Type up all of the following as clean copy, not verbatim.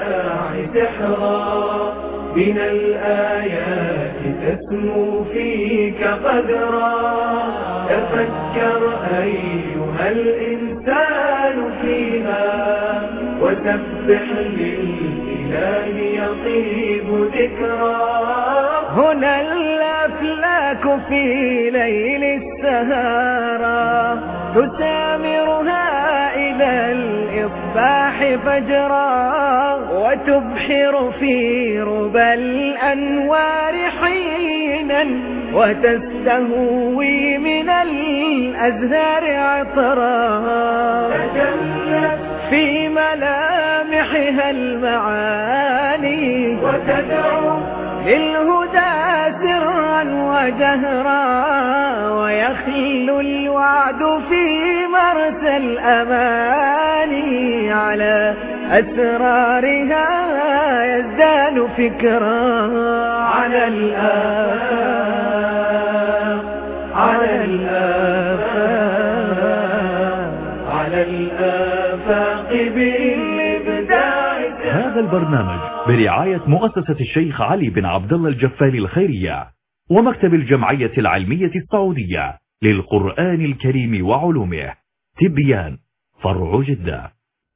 الإبداع سحرا، من الآيات تسمو فيك قدرا. تفكر أيها الإنسان فيها، وسبح للإله يطيب ذكرا. هنا الأفلاك في ليل السهارى، تسامرها إلى الإصباح فجرا، وتبحر في ربى الأنوار حينا، وتستهوي من الأزهار عطرا. تجلت في ملامحها المعاني، وتدعو للهدى سرا وجهرا، ويخلو الوعد في مرسى الأماني، على أسرارها يزداد فكرا. على الآفاق، على الآفاق، على الآفاق بالإبداع. هذا البرنامج برعاية مؤسسة الشيخ علي بن عبد الله الجفاري الخيرية ومكتب الجمعية العلمية السعودية للقرآن الكريم وعلومه، تبيان، فرع جدة.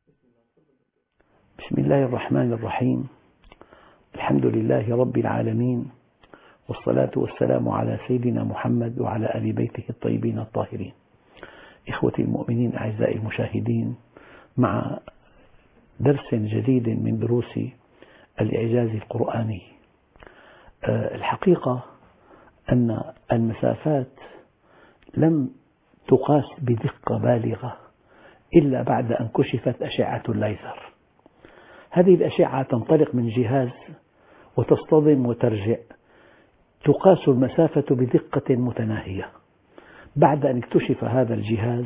بسم الله الرحمن الرحيم. الحمد لله رب العالمين، والصلاة والسلام على سيدنا محمد وعلى آل بيته الطيبين الطاهرين. إخوتي المؤمنين أعزائي المشاهدين، مع درس جديد من دروس الإعجاز القرآني. الحقيقة أن المسافات لم تقاس بدقة بالغة إلا بعد أن كشفت أشعة الليزر. هذه الأشعة تنطلق من جهاز وتصطدم وترجع، تقاس المسافة بدقة متناهية. بعد أن اكتشف هذا الجهاز،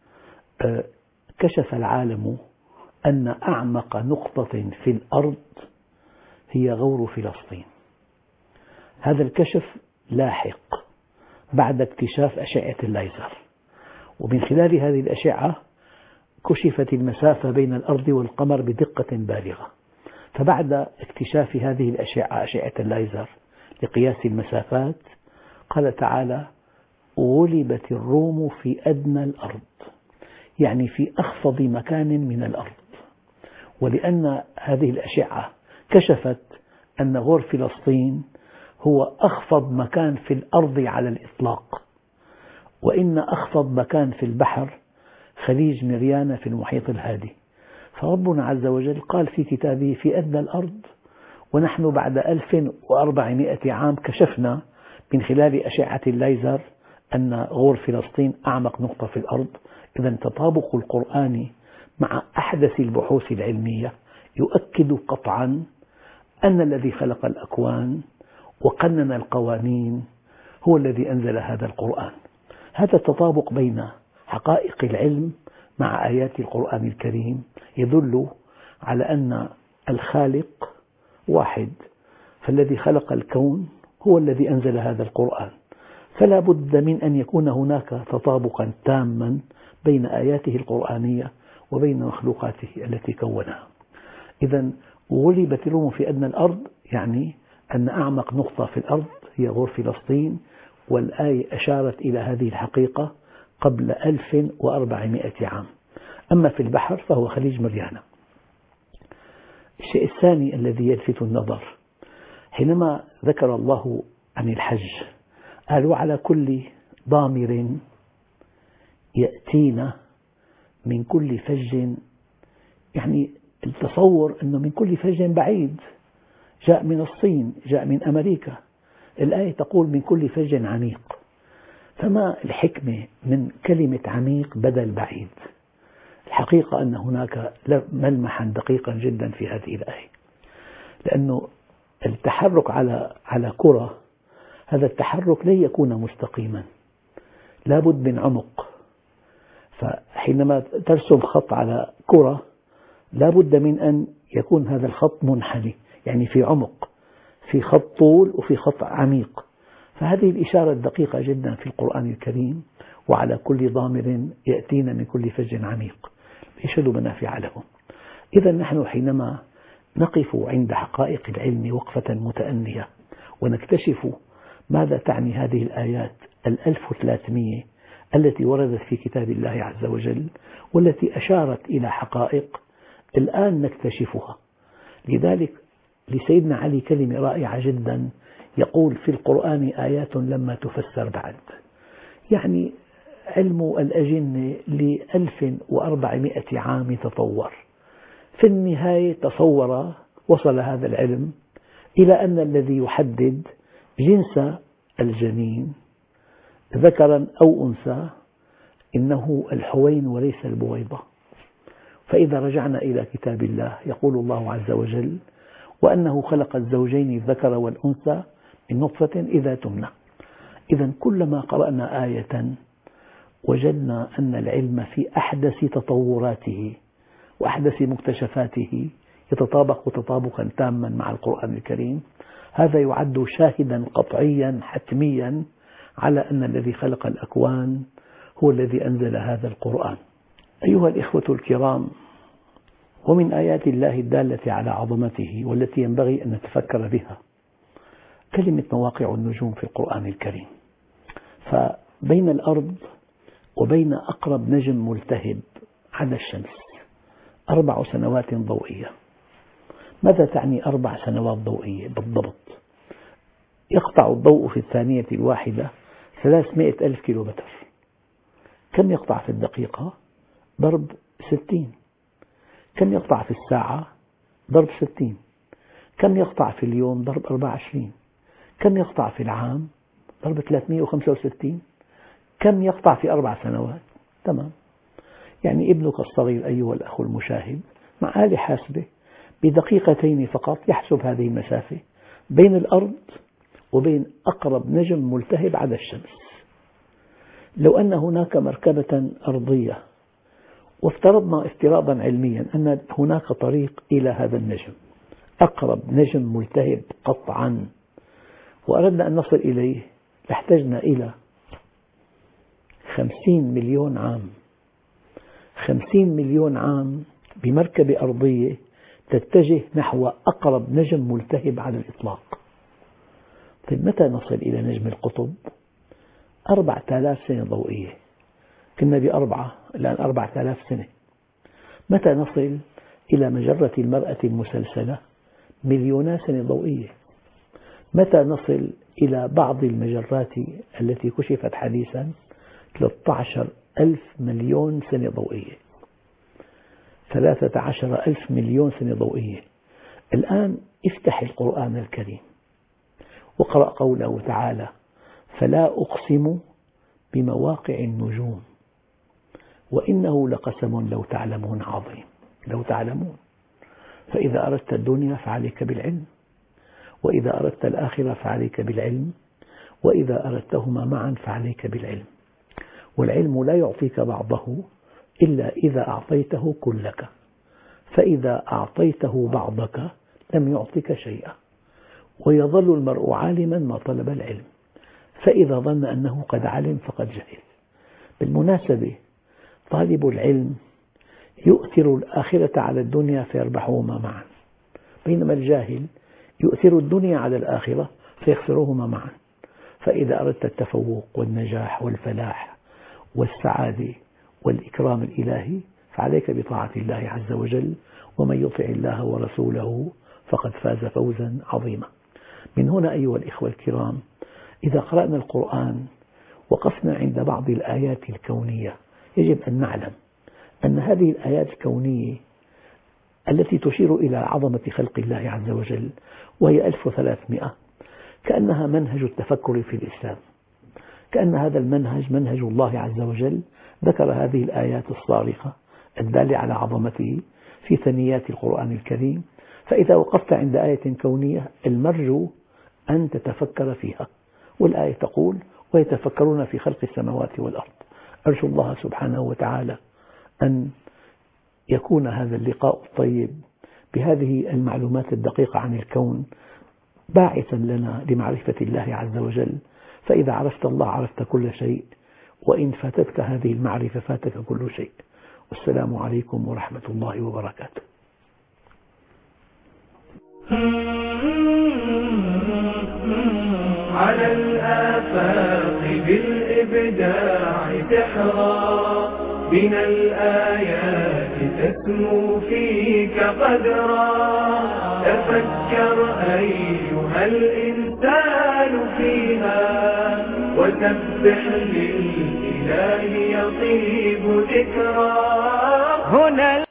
كشف العالم أن أعمق نقطة في الأرض هي غور فلسطين. هذا الكشف لاحق بعد اكتشاف أشعة الليزر، ومن خلال هذه الأشعة كشفت المسافة بين الأرض والقمر بدقة بالغة. فبعد اكتشاف هذه الأشعة، أشعة الليزر لقياس المسافات، قال تعالى: غلبت الروم في أدنى الأرض، يعني في أخفض مكان من الأرض. ولأن هذه الأشعة كشفت أن غور فلسطين هو أخفض مكان في الأرض على الإطلاق، وإن أخفض مكان في البحر خليج مريانا في المحيط الهادي. فربنا عز وجل قال في كتابه: في أدنى الأرض. ونحن بعد 1400 عام كشفنا من خلال أشعة الليزر أن غور فلسطين أعمق نقطة في الأرض. إذا تطابق القرآن مع أحدث البحوث العلمية يؤكد قطعا أن الذي خلق الأكوان وقنن القوانين هو الذي أنزل هذا القرآن. هذا التطابق بين حقائق العلم مع آيات القرآن الكريم يدل على أن الخالق واحد، فالذي خلق الكون هو الذي أنزل هذا القرآن. فلا بد من أن يكون هناك تطابقا تاما بين آياته القرآنية وبين مخلوقاته التي كونها. إذا غلبت الروم في أدنى الأرض، يعني أن أعمق نقطة في الأرض هي غور فلسطين، والآية أشارت إلى هذه الحقيقة قبل 1400 عام. أما في البحر فهو خليج مريانا. الشيء الثاني الذي يلفت النظر، حينما ذكر الله عن الحج قال: وعلى كل ضامر يأتينا من كل فج، يعني التصور أنه من كل فج بعيد، جاء من الصين، جاء من أمريكا. الآية تقول من كل فج عميق. فما الحكمة من كلمة عميق بدل بعيد؟ الحقيقة أن هناك ملمحا دقيقا جدا في هذه الآية، لأنه التحرك على كرة، هذا التحرك لن يكون مستقيما، لابد من عمق. فحينما ترسم خط على كرة لابد من أن يكون هذا الخط منحني، يعني في عمق، في خط طول وفي خط عميق. فهذه الإشارة الدقيقة جدا في القرآن الكريم: وعلى كل ضامر يأتين من كل فج عميق، يشهد منافع لهم. إذا نحن حينما نقف عند حقائق العلم وقفة متأنية ونكتشف ماذا تعني هذه الآيات 1300 التي وردت في كتاب الله عز وجل والتي أشارت إلى حقائق الآن نكتشفها. لذلك لسيدنا علي كلمة رائعة جدا، يقول في القرآن آيات لما تفسر بعد. يعني علم الأجنة ل1400 عام تطور، في النهاية وصل هذا العلم إلى أن الذي يحدد جنس الجنين ذكرا أو أنثى إنه الحوين وليس البويضة. فإذا رجعنا إلى كتاب الله يقول الله عز وجل: وأنه خلق الزوجين الذكر والأنثى من نطفة إذا تمنى. إذا كلما قرأنا آية وجدنا أن العلم في أحدث تطوراته وأحدث مكتشفاته يتطابق تطابقا تاما مع القرآن الكريم، هذا يعد شاهدا قطعيا حتميا على أن الذي خلق الأكوان هو الذي أنزل هذا القرآن. أيها الإخوة الكرام، ومن آيات الله الدالة على عظمته والتي ينبغي أن نتفكر بها كلمة مواقع النجوم في القرآن الكريم. فبين الأرض وبين أقرب نجم ملتهب على الشمس 4 سنوات ضوئية. ماذا تعني 4 سنوات ضوئية بالضبط؟ يقطع الضوء في الثانية الواحدة 300,000 كيلومتر. كم يقطع في الدقيقة؟ ضرب 60. كم يقطع في الساعة؟ ضرب 60. كم يقطع في اليوم؟ ضرب 24. كم يقطع في العام؟ ضرب 365. كم يقطع في 4 سنوات؟ تمام. يعني ابنك الصغير أيها الأخ المشاهد مع آلة حاسبة بدقيقتين فقط يحسب هذه المسافة بين الأرض وبين أقرب نجم ملتهب على الشمس. لو أن هناك مركبة أرضية وافترضنا افتراضا علميا أن هناك طريق إلى هذا النجم، أقرب نجم ملتهب قطعا، وأردنا أن نصل إليه، لاحتجنا إلى 50 مليون عام. 50 مليون عام بمركبة أرضية تتجه نحو أقرب نجم ملتهب على الإطلاق. طيب متى نصل إلى نجم القطب؟ 4000 سنة ضوئية. كنا ب4، الآن 4000 سنة. متى نصل إلى مجرة المرأة المسلسلة؟ 1,000,000 سنة ضوئية. متى نصل إلى بعض المجرات التي كشفت حديثا؟ 13,000 مليون سنة ضوئية. 13,000 مليون سنة ضوئية. الآن افتح القرآن الكريم واقرأ قوله تعالى: فلا أقسم بمواقع النجوم وإنه لقسم لو تعلمون عظيم. لو تعلمون. فإذا أردت الدنيا فعليك بالعلم، وإذا أردت الآخرة فعليك بالعلم، وإذا أردتهما معا فعليك بالعلم. والعلم لا يعطيك بعضه إلا إذا أعطيته كلك، فإذا أعطيته بعضك لم يعطك شيئا. ويظل المرء عالما ما طلب العلم، فإذا ظن أنه قد علم فقد جهل. بالمناسبة طالب العلم يؤثر الآخرة على الدنيا فيربحهما معا، بينما الجاهل يؤثر الدنيا على الآخرة فيخسرهما معا. فإذا أردت التفوق والنجاح والفلاح والسعادة والإكرام الإلهي فعليك بطاعة الله عز وجل، ومن يطع الله ورسوله فقد فاز فوزا عظيما. من هنا أيها الإخوة الكرام، إذا قرأنا القرآن وقفنا عند بعض الآيات الكونية يجب أن نعلم أن هذه الآيات الكونية التي تشير إلى عظمة خلق الله عز وجل وهي 1300 كأنها منهج التفكر في الإسلام، كأن هذا المنهج منهج الله عز وجل ذكر هذه الآيات الصارخة الدالة على عظمته في ثنيات القرآن الكريم. فإذا وقفت عند آية كونية المرجو أن تتفكر فيها، والآية تقول: ويتفكرون في خلق السماوات والأرض. أرجو الله سبحانه وتعالى أن يكون هذا اللقاء الطيب بهذه المعلومات الدقيقة عن الكون باعثا لنا لمعرفة الله عز وجل، فإذا عرفت الله عرفت كل شيء، وإن فاتتك هذه المعرفة فاتك كل شيء. والسلام عليكم ورحمة الله وبركاته. على الآفاق بالإبداع سحرا، من الآيات تسمو فيك قدرا. تفكر أيها الإنسان فيها، وسبح للإله يطيب ذكرا. هنا